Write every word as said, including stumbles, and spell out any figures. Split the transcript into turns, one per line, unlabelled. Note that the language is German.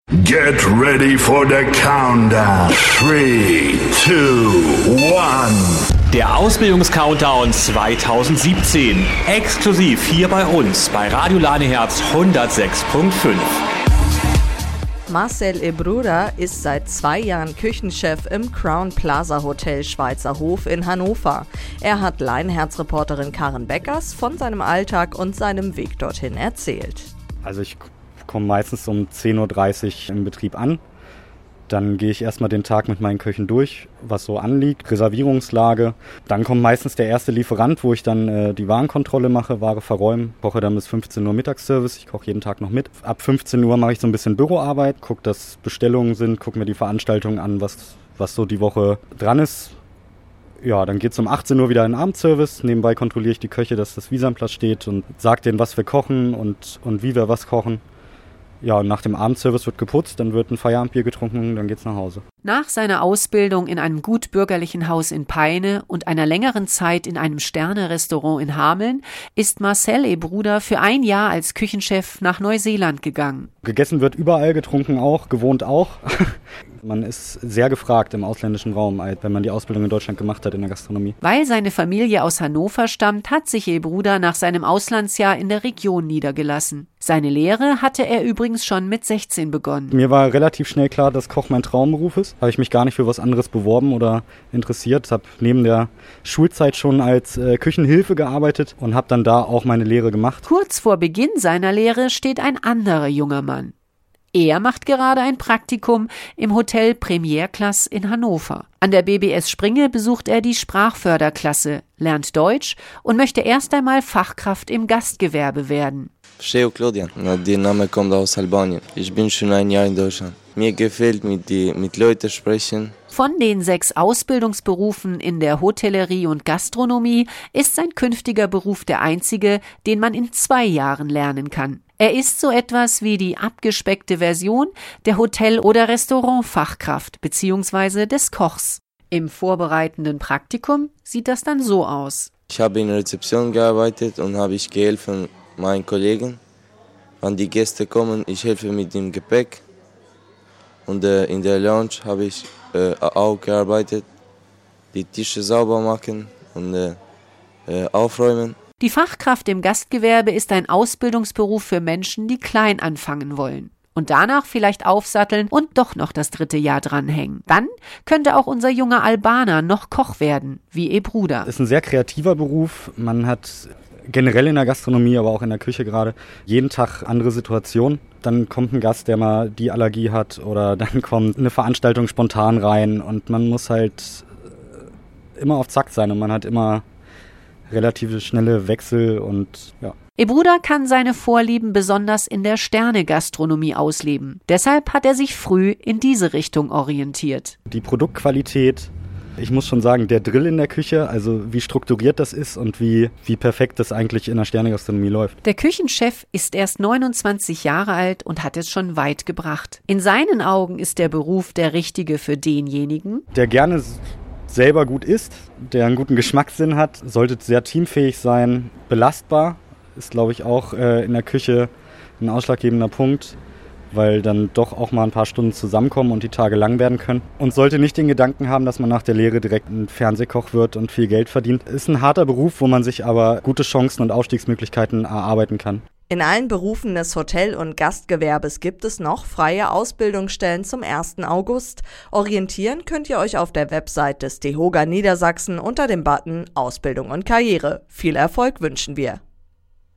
Get ready for the countdown. Three, two, one.
Der Ausbildungs-Countdown zwanzig siebzehn. Exklusiv hier bei uns bei Radio Leineherz hundertsechs Komma fünf.
Marcel Ebruda ist seit zwei Jahren Küchenchef im Crown Plaza Hotel Schweizer Hof in Hannover. Er hat Leineherz-Reporterin Karen Beckers von seinem Alltag und seinem Weg dorthin erzählt.
Also ich komme meistens um zehn Uhr dreißig im Betrieb an. Dann gehe ich erstmal den Tag mit meinen Köchen durch, was so anliegt, Reservierungslage. Dann kommt meistens der erste Lieferant, wo ich dann äh, die Warenkontrolle mache, Ware verräumen. Koche dann bis fünfzehn Uhr Mittagsservice, ich koche jeden Tag noch mit. Ab fünfzehn Uhr mache ich so ein bisschen Büroarbeit, gucke, dass Bestellungen sind, gucke mir die Veranstaltungen an, was, was so die Woche dran ist. Ja, dann geht es um achtzehn Uhr wieder in den Abendservice. Nebenbei kontrolliere ich die Köche, dass das Vis am Platz steht und sage denen, was wir kochen und, und wie wir was kochen. Ja, und nach dem Abendservice wird geputzt, dann wird ein Feierabendbier getrunken, dann geht's nach Hause.
Nach seiner Ausbildung in einem gutbürgerlichen Haus in Peine und einer längeren Zeit in einem Sterne-Restaurant in Hameln ist Marcel Ebruda für ein Jahr als Küchenchef nach Neuseeland gegangen.
Gegessen wird überall, getrunken auch, gewohnt auch. Man ist sehr gefragt im ausländischen Raum, wenn man die Ausbildung in Deutschland gemacht hat in der Gastronomie.
Weil seine Familie aus Hannover stammt, hat sich Ebruda nach seinem Auslandsjahr in der Region niedergelassen. Seine Lehre hatte er übrigens schon mit sechzehn begonnen.
Mir war relativ schnell klar, dass Koch mein Traumberuf ist. Habe ich mich gar nicht für was anderes beworben oder interessiert. Habe neben der Schulzeit schon als äh, Küchenhilfe gearbeitet und habe dann da auch meine Lehre gemacht.
Kurz vor Beginn seiner Lehre steht ein anderer junger Mann. Er macht gerade ein Praktikum im Hotel Premierklasse in Hannover. An der B B S Springe besucht er die Sprachförderklasse, lernt Deutsch und möchte erst einmal Fachkraft im Gastgewerbe werden.
Sheo Claudian, der Name kommt aus Albanien. Ich bin schon ein Jahr in Deutschland. Mir gefällt mit die, mit Leuten sprechen.
Von den sechs Ausbildungsberufen in der Hotellerie und Gastronomie ist sein künftiger Beruf der einzige, den man in zwei Jahren lernen kann. Er ist so etwas wie die abgespeckte Version der Hotel- oder Restaurantfachkraft bzw. des Kochs. Im vorbereitenden Praktikum sieht das dann so aus.
Ich habe in der Rezeption gearbeitet und habe ich geholfen meinen Kollegen. Wenn die Gäste kommen, ich helfe mit dem Gepäck. Und äh, in der Lounge habe ich äh, auch gearbeitet, die Tische sauber machen und äh, äh, aufräumen.
Die Fachkraft im Gastgewerbe ist ein Ausbildungsberuf für Menschen, die klein anfangen wollen und danach vielleicht aufsatteln und doch noch das dritte Jahr dranhängen. Dann könnte auch unser junger Albaner noch Koch werden, wie Ebruda.
Es ist ein sehr kreativer Beruf. Man hat generell in der Gastronomie, aber auch in der Küche gerade, jeden Tag andere Situationen. Dann kommt ein Gast, der mal die Allergie hat, oder dann kommt eine Veranstaltung spontan rein und man muss halt immer auf Zack sein und man hat immer relativ schnelle Wechsel und ja.
Ebruda kann seine Vorlieben besonders in der Sterne-Gastronomie ausleben. Deshalb hat er sich früh in diese Richtung orientiert.
Die Produktqualität, ich muss schon sagen, der Drill in der Küche, also wie strukturiert das ist und wie, wie perfekt das eigentlich in der Sterne-Gastronomie läuft.
Der Küchenchef ist erst neunundzwanzig Jahre alt und hat es schon weit gebracht. In seinen Augen ist der Beruf der richtige für denjenigen,
der gerne selber gut isst, der einen guten Geschmackssinn hat, sollte sehr teamfähig sein, belastbar, ist glaube ich auch äh, in der Küche ein ausschlaggebender Punkt, weil dann doch auch mal ein paar Stunden zusammenkommen und die Tage lang werden können. Und sollte nicht den Gedanken haben, dass man nach der Lehre direkt ein Fernsehkoch wird und viel Geld verdient. Ist ein harter Beruf, wo man sich aber gute Chancen und Aufstiegsmöglichkeiten erarbeiten kann.
In allen Berufen des Hotel- und Gastgewerbes gibt es noch freie Ausbildungsstellen zum ersten August. Orientieren könnt ihr euch auf der Website des DEHOGA Niedersachsen unter dem Button Ausbildung und Karriere. Viel Erfolg wünschen wir!